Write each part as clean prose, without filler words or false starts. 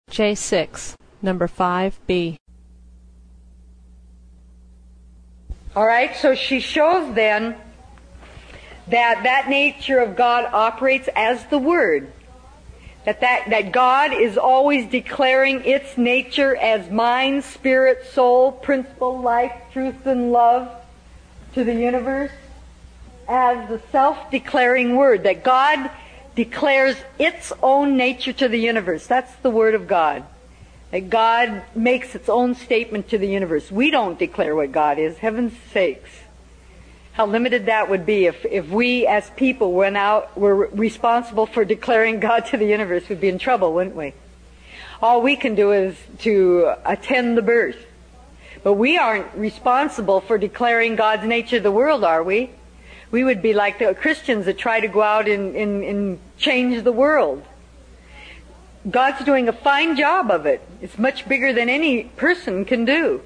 J6, number 5B. All right, so she shows then that nature of God operates as the Word. That God is always declaring its nature as mind, spirit, soul, principle, life, truth, and love to the universe as the self-declaring Word. That God declares its own nature to the universe. That's the Word of God. That God makes its own statement to the universe. We don't declare what God is, heaven's sakes. How limited that would be if we as people were responsible for declaring God to the universe. We'd be in trouble, wouldn't we? All we can do is to attend the birth. But we aren't responsible for declaring God's nature to the world, are we? We would be like the Christians that try to go out and change the world. God's doing a fine job of it. It's much bigger than any person can do.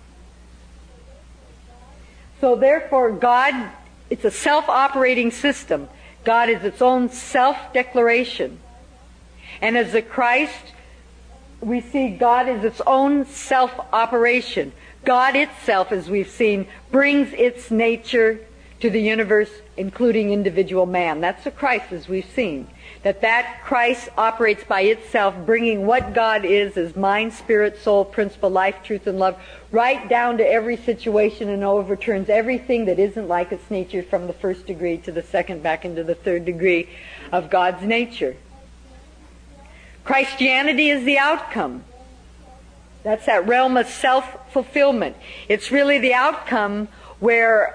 So therefore, God, it's a self-operating system. God is its own self-declaration. And as the Christ, we see God is its own self-operation. God itself, as we've seen, brings its nature to the universe, including individual man. That's the Christ, as we've seen. That Christ operates by itself, bringing what God is as mind, spirit, soul, principle, life, truth, and love, right down to every situation and overturns everything that isn't like its nature from the first degree to the second, back into the third degree of God's nature. Christianity is the outcome. That's that realm of self-fulfillment. It's really the outcome where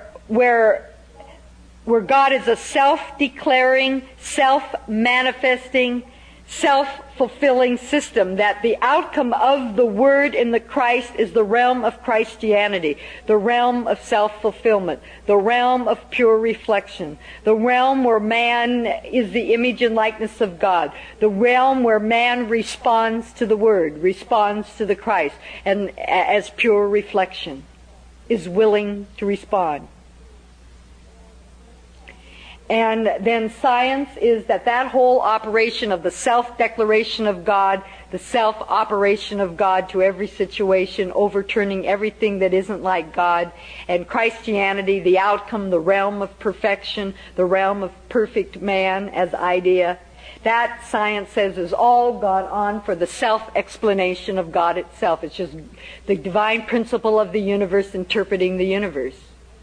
God is a self-declaring, self-manifesting, self-fulfilling system. That the outcome of the Word in the Christ is the realm of Christianity, the realm of self-fulfillment, the realm of pure reflection, the realm where man is the image and likeness of God, the realm where man responds to the Word, responds to the Christ, and as pure reflection, is willing to respond. And then science is that whole operation of the self-declaration of God, the self-operation of God to every situation, overturning everything that isn't like God. And Christianity, the outcome, the realm of perfection, the realm of perfect man as idea. That, science says, is all gone on for the self-explanation of God itself. It's just the divine principle of the universe interpreting the universe.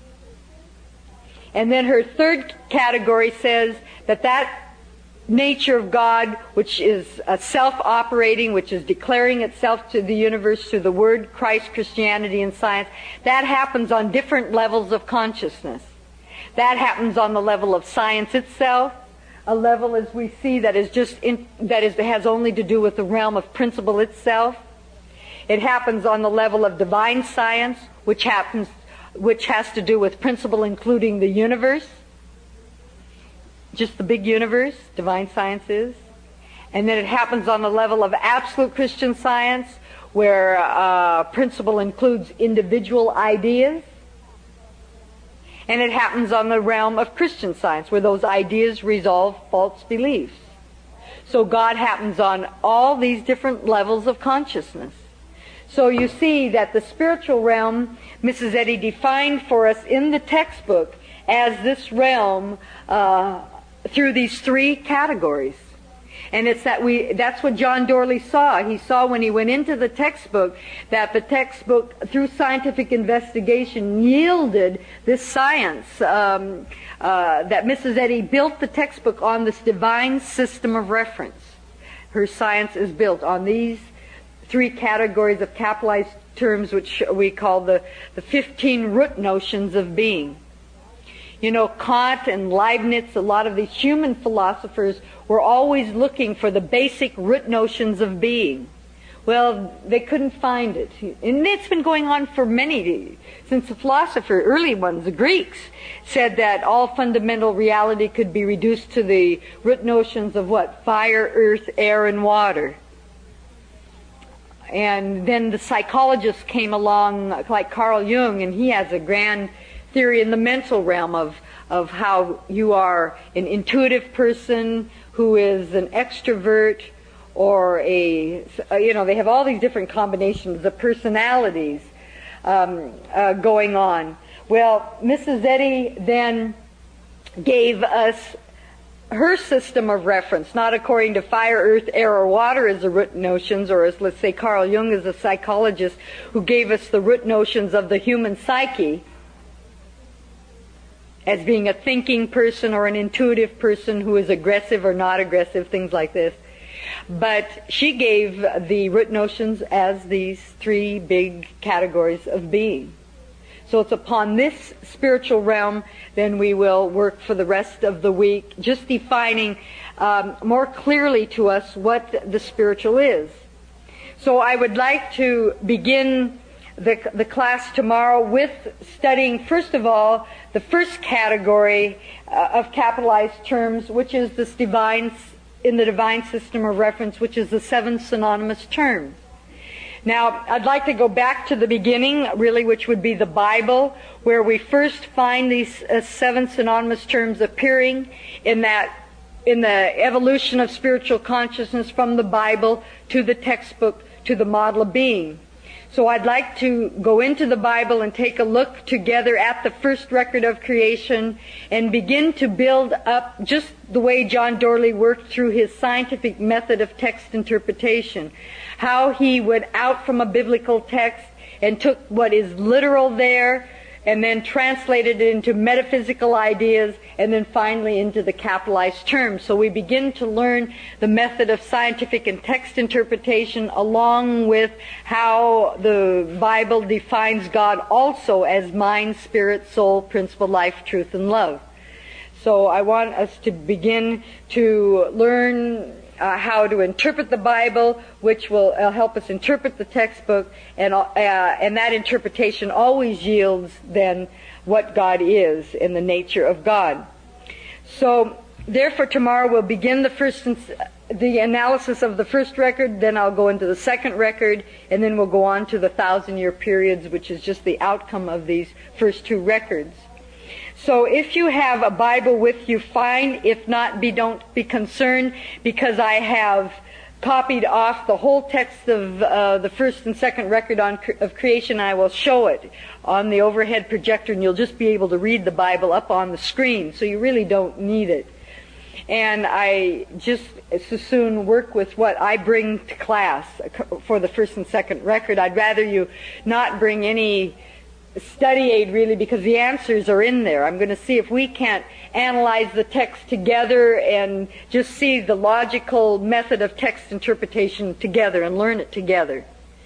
And then her third category says that nature of God, which is self-operating, which is declaring itself to the universe through the Word, Christ, Christianity, and science, that happens on different levels of consciousness. That happens on the level of science itself, a level, as we see, that has only to do with the realm of principle itself. It happens on the level of divine science, which has to do with principle including the universe, just the big universe, divine science is. And then it happens on the level of absolute Christian science, where principle includes individual ideas. And it happens on the realm of Christian science, where those ideas resolve false beliefs. So God happens on all these different levels of consciousness. So you see that the spiritual realm, Mrs. Eddy defined for us in the textbook as this realm through these three categories. And it's that's what John Dorley saw. He saw when he went into the textbook that the textbook, through scientific investigation, yielded this science, that Mrs. Eddy built the textbook on this divine system of reference. Her science is built on these three categories of capitalized terms, which we call the 15 root notions of being. You know, Kant and Leibniz, a lot of these human philosophers were always looking for the basic root notions of being. Well, they couldn't find it. And it's been going on for since the early ones, the Greeks, said that all fundamental reality could be reduced to the root notions of what? Fire, earth, air, and water. And then the psychologists came along, like Carl Jung, and he has a grand theory in the mental realm of how you are an intuitive person who is an extrovert or they have all these different combinations of personalities going on. Well, Mrs. Eddy then gave us her system of reference, not according to fire, earth, air, or water as the root notions, or as, let's say, Carl Jung is a psychologist who gave us the root notions of the human psyche as being a thinking person or an intuitive person who is aggressive or not aggressive, things like this. But she gave the root notions as these three big categories of being. So it's upon this spiritual realm then we will work for the rest of the week, just defining more clearly to us what the spiritual is. So I would like to begin the class tomorrow with studying, first of all, the first category of capitalized terms, which is this in the divine system of reference, which is the 7 synonymous terms. Now, I'd like to go back to the beginning, really, which would be the Bible, where we first find these 7 synonymous terms appearing in the evolution of spiritual consciousness from the Bible to the textbook to the model of being. So I'd like to go into the Bible and take a look together at the first record of creation and begin to build up just the way John Dorley worked through his scientific method of text interpretation. How he went out from a biblical text and took what is literal there and then translated it into metaphysical ideas and then finally into the capitalized terms. So we begin to learn the method of scientific and text interpretation along with how the Bible defines God also as mind, spirit, soul, principle, life, truth, and love. So I want us to begin to learn how to interpret the Bible, which will help us interpret the textbook, and that interpretation always yields then what God is and the nature of God. So, therefore, tomorrow we'll begin the analysis of the first record, then I'll go into the second record, and then we'll go on to the 1,000-year periods, which is just the outcome of these first 2 records. So if you have a Bible with you, fine. If not, don't be concerned, because I have copied off the whole text of the first and second record of creation. I will show it on the overhead projector, and you'll just be able to read the Bible up on the screen, so you really don't need it. And I just as soon work with what I bring to class for the first and second record. I'd rather you not bring any study aid, really, because the answers are in there. I'm going to see if we can't analyze the text together and just see the logical method of text interpretation together and learn it together.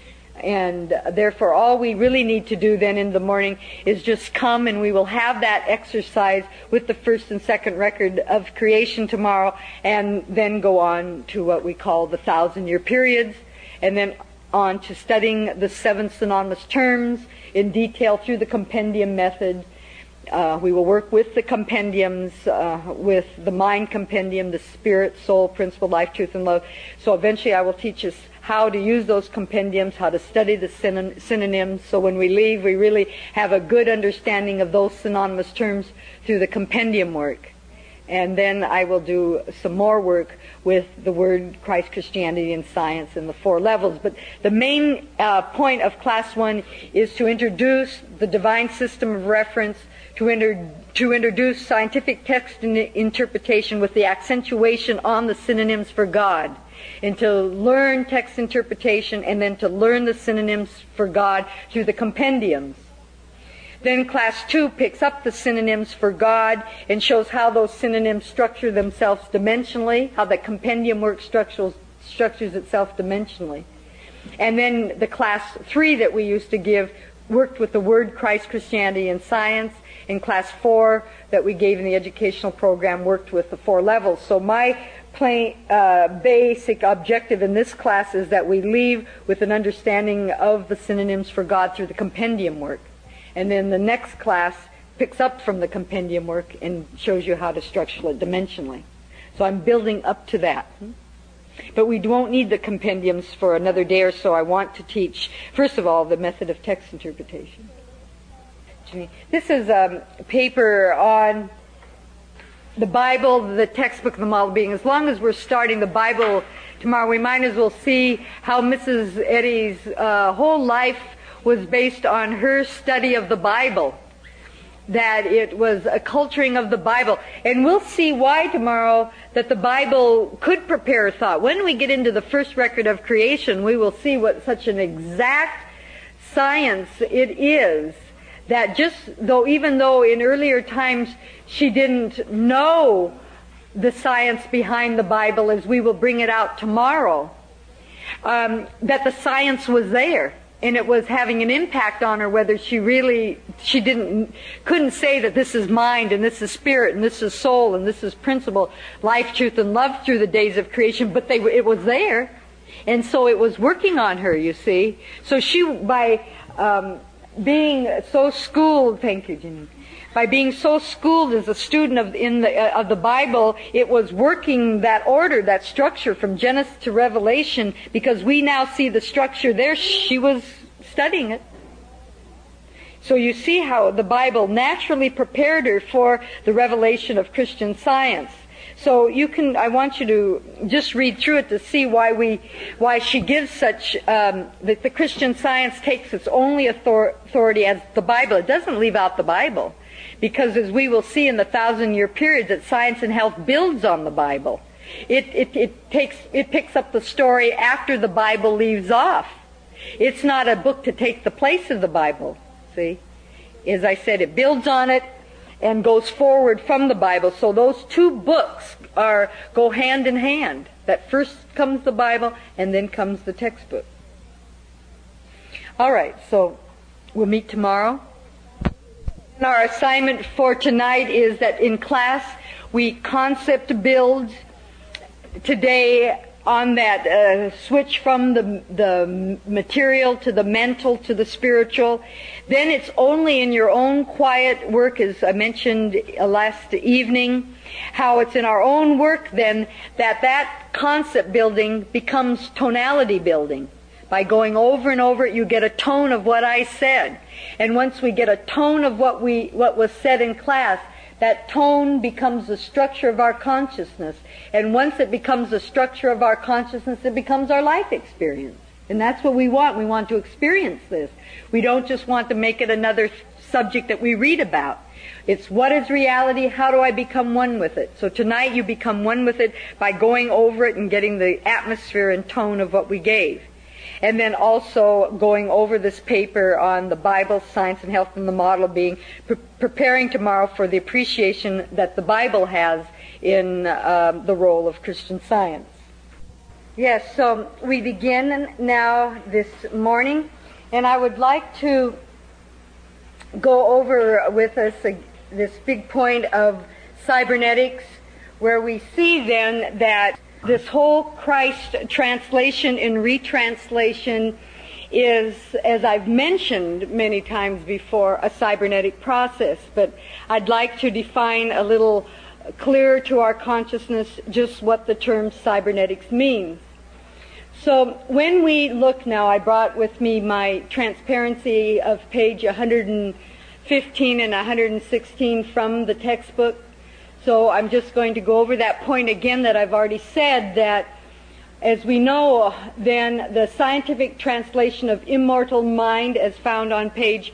And therefore, all we really need to do then in the morning is just come, and we will have that exercise with the first and second record of creation tomorrow, and then go on to what we call the 1,000-year periods, and then on to studying the 7 synonymous terms in detail through the compendium method. We will work with the compendiums, with the mind compendium, the spirit, soul, principle, life, truth, and love. So eventually I will teach us how to use those compendiums, how to study the synonyms, so when we leave we really have a good understanding of those synonymous terms through the compendium work. And then I will do some more work with the Word, Christ, Christianity, and Science in the 4 levels. But the main point of Class 1 is to introduce the divine system of reference, to introduce scientific text interpretation with the accentuation on the synonyms for God, and to learn text interpretation, and then to learn the synonyms for God through the compendiums. Then Class 2 picks up the synonyms for God and shows how those synonyms structure themselves dimensionally, how the compendium work structures itself dimensionally. And then the Class 3 that we used to give worked with the Word, Christ, Christianity, and Science. And Class 4 that we gave in the educational program worked with the 4 levels. So my basic objective in this class is that we leave with an understanding of the synonyms for God through the compendium work. And then the next class picks up from the compendium work and shows you how to structure it dimensionally. So I'm building up to that. But we won't need the compendiums for another day or so. I want to teach, first of all, the method of text interpretation. This is a paper on the Bible, the textbook, the model being. As long as we're starting, the Bible tomorrow, we might as well see how Mrs. Eddy's whole life was based on her study of the Bible, that it was a culturing of the Bible. And we'll see why tomorrow that the Bible could prepare thought. When we get into the first record of creation, we will see what such an exact science it is, that even though in earlier times she didn't know the science behind the Bible, as we will bring it out tomorrow, that the science was there. And it was having an impact on her, whether she couldn't say that this is mind and this is spirit and this is soul and this is principle, life, truth, and love through the days of creation, but it was there. And so it was working on her, you see. So she, by being so schooled, thank you, Jenny, by being so schooled as a student of the Bible, it was working that order, that structure from Genesis to Revelation, because we now see the structure there. She was studying it. So you see how the Bible naturally prepared her for the revelation of Christian Science. So I want you to just read through it to see why she gives such, that the Christian Science takes its only authority as the Bible. It doesn't leave out the Bible. Because as we will see in the 1,000-year period, that science and health builds on the Bible. It picks up the story after the Bible leaves off. It's not a book to take the place of the Bible. See? As I said, it builds on it and goes forward from the Bible. So those two books go hand in hand. That first comes the Bible and then comes the textbook. All right, so we'll meet tomorrow. Our assignment for tonight is that in class we concept build today on that switch from the material to the mental to the spiritual. Then it's only in your own quiet work, as I mentioned last evening, how it's in our own work then that concept building becomes tonality building. By going over and over it, you get a tone of what I said. And once we get a tone of what was said in class, that tone becomes the structure of our consciousness. And once it becomes the structure of our consciousness, it becomes our life experience. And that's what we want. We want to experience this. We don't just want to make it another subject that we read about. It's what is reality? How do I become one with it? So tonight you become one with it by going over it and getting the atmosphere and tone of what we gave. And then also going over this paper on the Bible, science, and health, and the model being preparing tomorrow for the appreciation that the Bible has in the role of Christian Science. Yes, so we begin now this morning, and I would like to go over with us this big point of cybernetics, where we see then that this whole Christ translation and retranslation is, as I've mentioned many times before, a cybernetic process. But I'd like to define a little clearer to our consciousness just what the term cybernetics means. So when we look now, I brought with me my transparency of page 115 and 116 from the textbook. So I'm just going to go over that point again that I've already said, that as we know, then the scientific translation of immortal mind, as found on page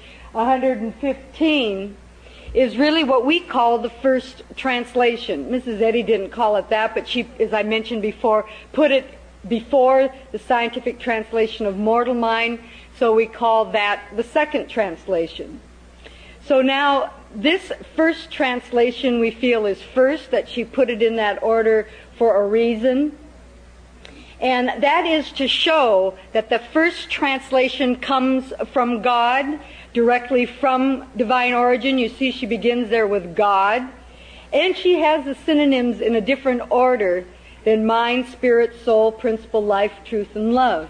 115, is really what we call the first translation. Mrs. Eddy didn't call it that, but she, as I mentioned before, put it before the scientific translation of mortal mind, so we call that the second translation. So now, this first translation we feel is first, that she put it in that order for a reason. And that is to show that the first translation comes from God, directly from divine origin. You see she begins there with God. And she has the synonyms in a different order than mind, spirit, soul, principle, life, truth, and love.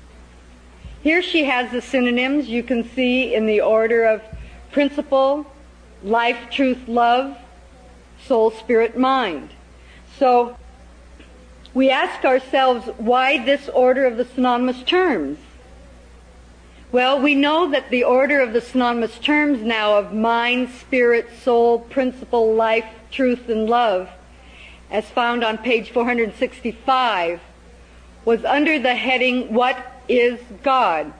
Here she has the synonyms you can see in the order of principle, life, truth, love, soul, spirit, mind. So we ask ourselves, why this order of the synonymous terms? Well, we know that the order of the synonymous terms now of mind, spirit, soul, principle, life, truth, and love, as found on page 465, was under the heading, What is God?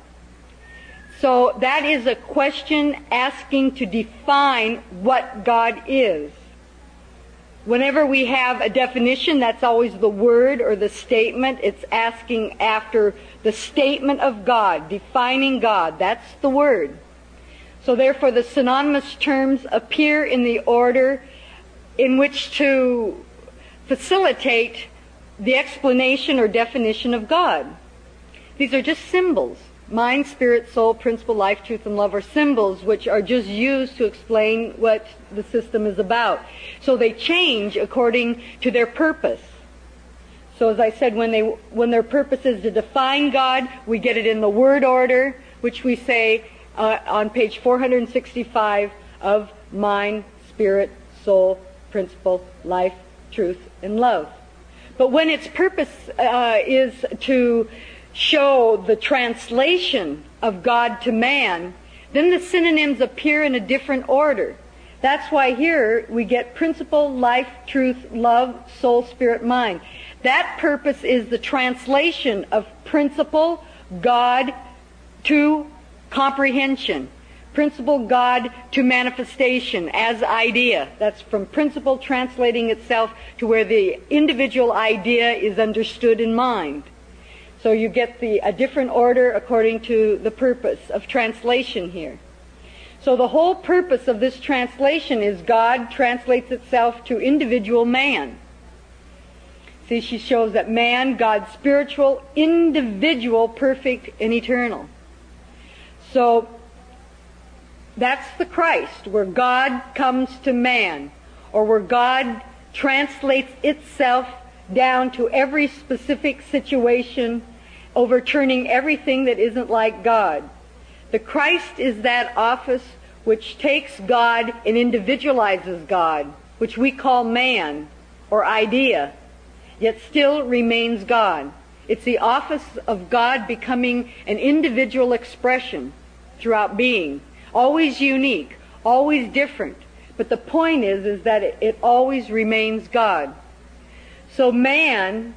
So that is a question asking to define what God is. Whenever we have a definition, that's always the word or the statement. It's asking after the statement of God, defining God. That's the word. So therefore, the synonymous terms appear in the order in which to facilitate the explanation or definition of God. These are just symbols. Mind, spirit, soul, principle, life, truth, and love are symbols which are just used to explain what the system is about. So they change according to their purpose. So as I said, when their purpose is to define God, we get it in the word order, which we say on page 465 of mind, spirit, soul, principle, life, truth, and love. But when its purpose is to show the translation of God to man, then the synonyms appear in a different order. That's why here we get principle, life, truth, love, soul, spirit, mind. That purpose is the translation of principle, God, to comprehension. Principle, God, to manifestation as idea. That's from principle translating itself to where the individual idea is understood in mind. So you get a different order according to the purpose of translation here. So the whole purpose of this translation is God translates itself to individual man. See, she shows that man, God's spiritual, individual, perfect, and eternal. So that's the Christ, where God comes to man, or where God translates itself down to every specific situation, overturning everything that isn't like God. The Christ is that office which takes God and individualizes God, which we call man or idea, yet still remains God. It's the office of God becoming an individual expression throughout being, always unique, always different. But the point is that it always remains God. So man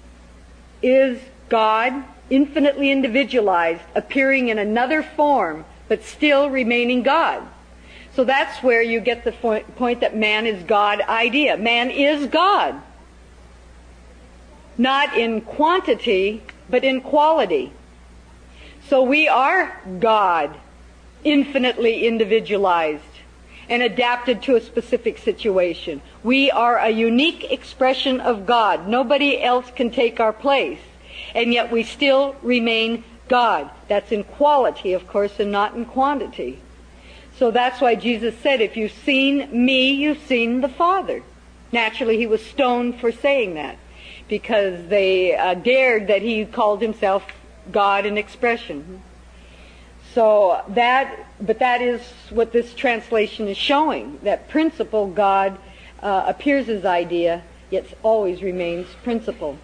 is God, infinitely individualized, appearing in another form, but still remaining God. So that's where you get the point that man is God idea. Man is God. Not in quantity, but in quality. So we are God, infinitely individualized and adapted to a specific situation. We are a unique expression of God. Nobody else can take our place. And yet we still remain God. That's in quality, of course, and not in quantity. So that's why Jesus said, if you've seen me, you've seen the Father. Naturally, he was stoned for saying that, because they dared that he called himself God in expression. So but that is what this translation is showing, that principle, God, appears as idea, yet always remains principle.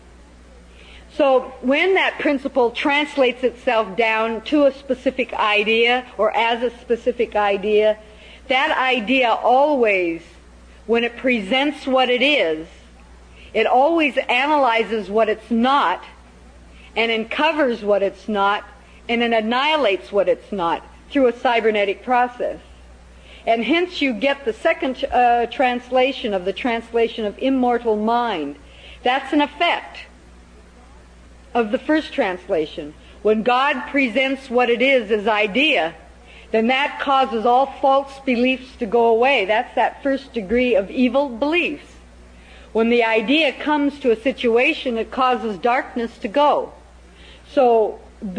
So when that principle translates itself down to a specific idea, or as a specific idea, that idea always, when it presents what it is, it always analyzes what it's not, and uncovers what it's not, and it annihilates what it's not through a cybernetic process. And hence you get the second translation of the translation of immortal mind. That's an effect of the first translation. When God presents what it is as idea, then that causes all false beliefs to go away. That's that first degree of evil beliefs. When the idea comes to a situation, it causes darkness to go. So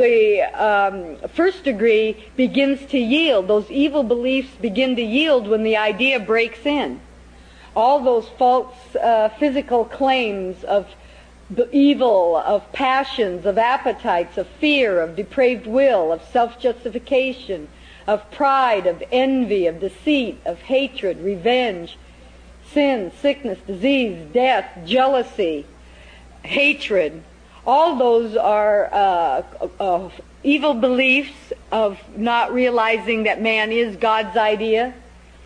the first degree begins to yield. Those evil beliefs begin to yield when the idea breaks in. All those false physical claims of the evil, of passions, of appetites, of fear, of depraved will, of self-justification, of pride, of envy, of deceit, of hatred, revenge, sin, sickness, disease, death, jealousy, hatred. All those are evil beliefs of not realizing that man is God's idea.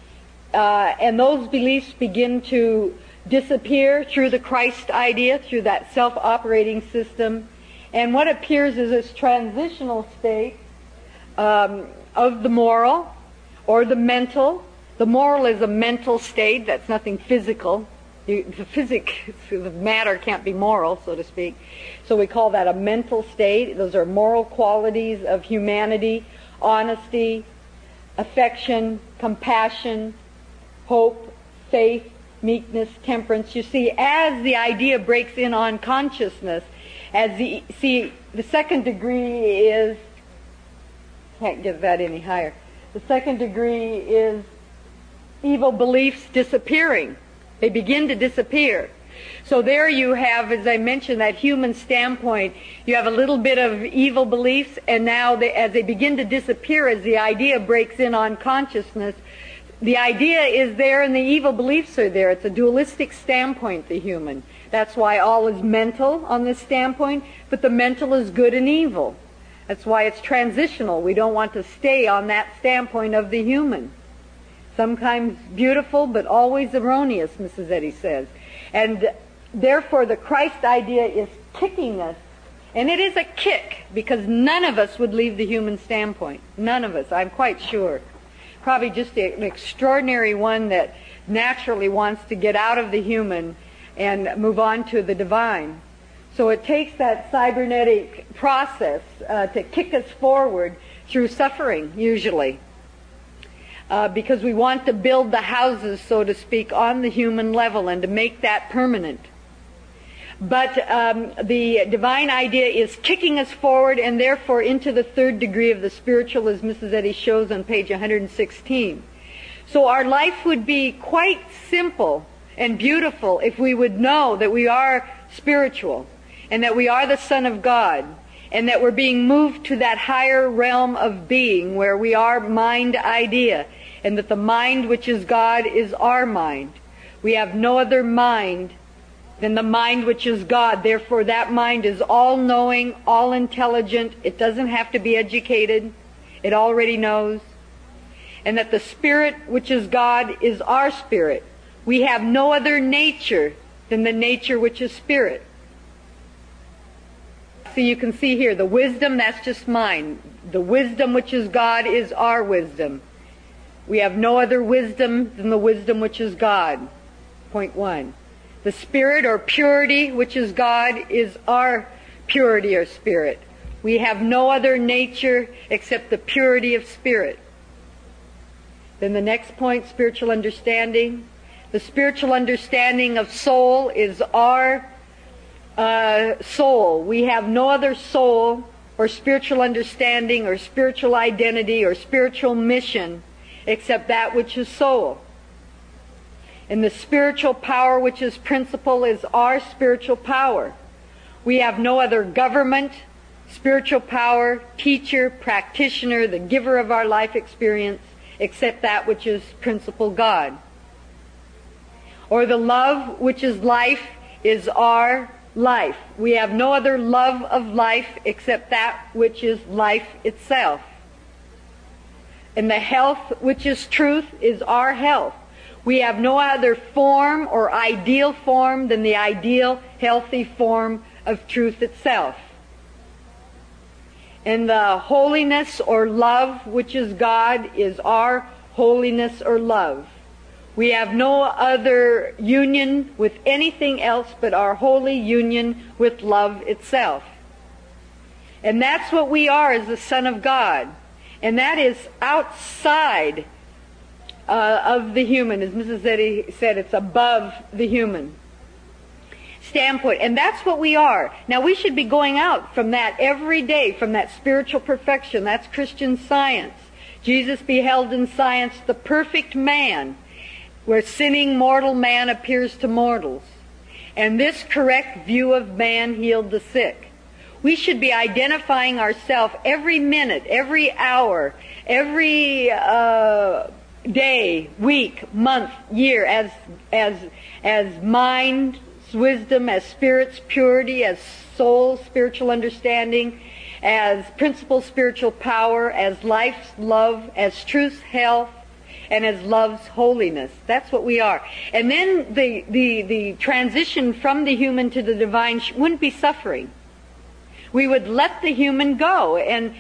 And those beliefs begin to disappear through the Christ idea, through that self-operating system. And what appears is this transitional state of the moral or the mental. The moral is a mental state. That's nothing physical. The matter can't be moral, so to speak. So we call that a mental state. Those are moral qualities of humanity: honesty, affection, compassion, hope, faith, meekness, temperance. You see, as the idea breaks in on consciousness, the second degree is, can't get that any higher. The second degree is evil beliefs disappearing. They begin to disappear. So there you have, as I mentioned, that human standpoint. You have a little bit of evil beliefs, and now as they begin to disappear, as the idea breaks in on consciousness, the idea is there and the evil beliefs are there. It's a dualistic standpoint, the human. That's why all is mental on this standpoint, but the mental is good and evil. That's why it's transitional. We don't want to stay on that standpoint of the human. Sometimes beautiful, but always erroneous, Mrs. Eddy says. And therefore the Christ idea is kicking us. And it is a kick, because none of us would leave the human standpoint. None of us, I'm quite sure. Probably just an extraordinary one that naturally wants to get out of the human and move on to the divine. So it takes that cybernetic process to kick us forward through suffering, usually. Because we want to build the houses, so to speak, on the human level and to make that permanent. But the divine idea is kicking us forward and therefore into the third degree of the spiritual, as Mrs. Eddy shows on page 116. So our life would be quite simple and beautiful if we would know that we are spiritual and that we are the Son of God and that we're being moved to that higher realm of being where we are mind idea, and that the mind which is God is our mind. We have no other mind than the mind which is God. Therefore, that mind is all-knowing, all-intelligent. It doesn't have to be educated. It already knows. And that the Spirit which is God is our spirit. We have no other nature than the nature which is spirit. So you can see here, the wisdom, that's just mine. The wisdom which is God is our wisdom. We have no other wisdom than the wisdom which is God. Point one. The spirit or purity which is God is our purity or spirit. We have no other nature except the purity of spirit. Then the next point, spiritual understanding. The spiritual understanding of soul is our soul. We have no other soul or spiritual understanding or spiritual identity or spiritual mission except that which is soul. And the spiritual power which is principle is our spiritual power. We have no other government, spiritual power, teacher, practitioner, the giver of our life experience, except that which is principle God. Or the love which is life is our life. We have no other love of life except that which is life itself. And the health which is truth is our health. We have no other form or ideal form than the ideal, healthy form of truth itself. And the holiness or love which is God is our holiness or love. We have no other union with anything else but our holy union with love itself. And that's what we are as the Son of God. And that is outside of the human. As Mrs. Eddy said, it's above the human standpoint. And that's what we are. Now we should be going out from that every day, from that spiritual perfection. That's Christian Science. Jesus beheld in science the perfect man, where sinning mortal man appears to mortals. And this correct view of man healed the sick. We should be identifying ourselves every minute, every hour, every day, week, month, year, as mind's wisdom, as spirit's purity, as soul's spiritual understanding, as principle spiritual power, as life's love, as truth's health, and as love's holiness. That's what we are. And then the transition from the human to the divine wouldn't be suffering. We would let the human go and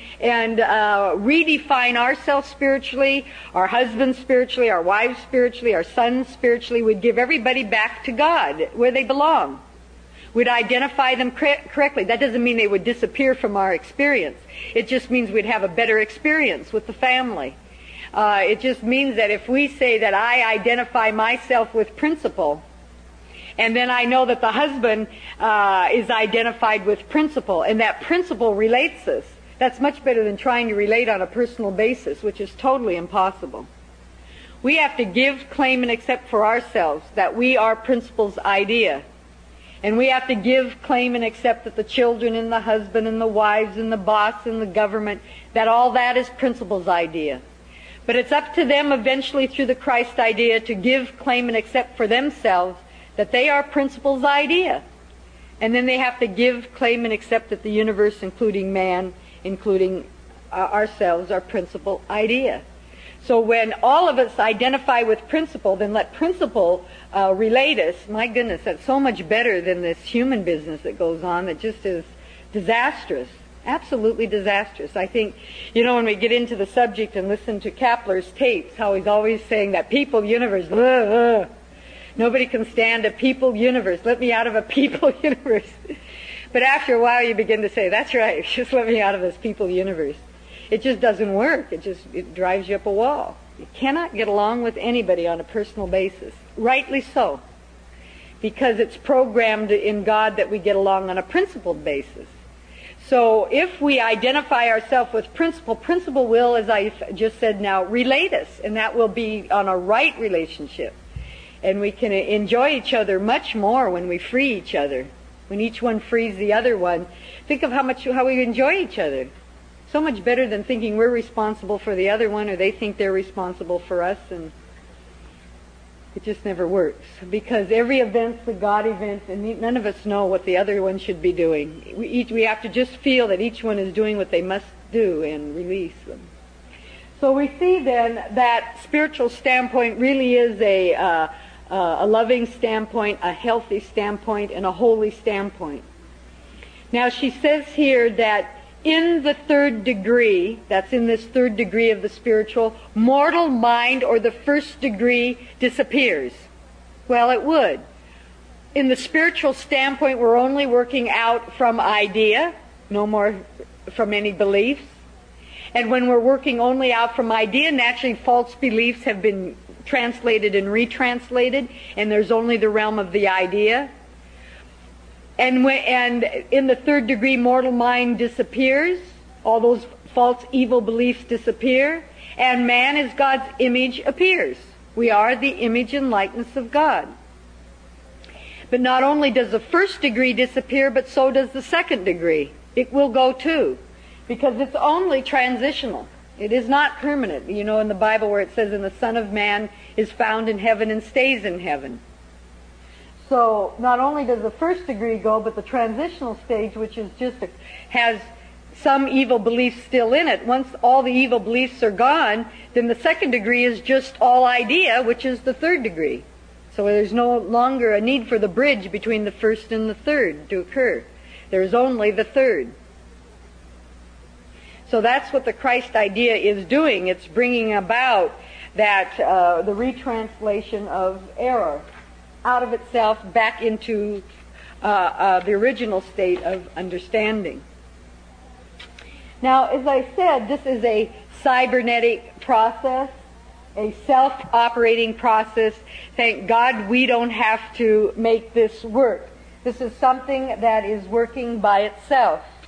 redefine ourselves spiritually, our husbands spiritually, our wives spiritually, our sons spiritually. We'd give everybody back to God, where they belong. We'd identify them correctly. That doesn't mean they would disappear from our experience. It just means we'd have a better experience with the family. It just means that if we say that I identify myself with principle, and then I know that the husband is identified with principle, and that principle relates us, that's much better than trying to relate on a personal basis, which is totally impossible. We have to give, claim, and accept for ourselves that we are principle's idea. And we have to give, claim, and accept that the children and the husband and the wives and the boss and the government, that all that is principle's idea. But it's up to them eventually through the Christ idea to give, claim, and accept for themselves that they are principle's idea. And then they have to give, claim, and accept that the universe, including man, including ourselves, are principle idea. So when all of us identify with principle, then let principle relate us. My goodness, that's so much better than this human business that goes on that just is disastrous. Absolutely disastrous. I think, when we get into the subject and listen to Kapler's tapes, how he's always saying that people universe, nobody can stand a people universe. Let me out of a people universe. But after a while you begin to say, that's right, just let me out of this people universe. It just doesn't work. It drives you up a wall. You cannot get along with anybody on a personal basis. Rightly so. Because it's programmed in God that we get along on a principled basis. So if we identify ourselves with principle, principle will, as I just said now, relate us. And that will be on a right relationship. And we can enjoy each other much more when we free each other. When each one frees the other one. Think of how we enjoy each other. So much better than thinking we're responsible for the other one or they think they're responsible for us, and it just never works. Because every event's a God event, and none of us know what the other one should be doing. We have to just feel that each one is doing what they must do and release them. So we see then that spiritual standpoint really is a loving standpoint, a healthy standpoint, and a holy standpoint. Now she says here that in the third degree, that's in this third degree of the spiritual, mortal mind or the first degree disappears. Well, it would. In the spiritual standpoint, we're only working out from idea, no more from any beliefs. And when we're working only out from idea, naturally false beliefs have been translated and retranslated, and there's only the realm of the idea. And in the third degree, mortal mind disappears. All those false evil beliefs disappear. And man as God's image appears. We are the image and likeness of God. But not only does the first degree disappear, but so does the second degree. It will go too. Because it's only transitional. It is not permanent. In the Bible where it says, and the Son of Man is found in heaven and stays in heaven. So not only does the first degree go, but the transitional stage, which is has some evil beliefs still in it. Once all the evil beliefs are gone, then the second degree is just all idea, which is the third degree. So there's no longer a need for the bridge between the first and the third to occur. There's only the third. So that's what the Christ idea is doing. It's bringing about that the retranslation of error out of itself back into the original state of understanding. Now, as I said, this is a cybernetic process, a self-operating process. Thank God we don't have to make this work. This is something that is working by itself.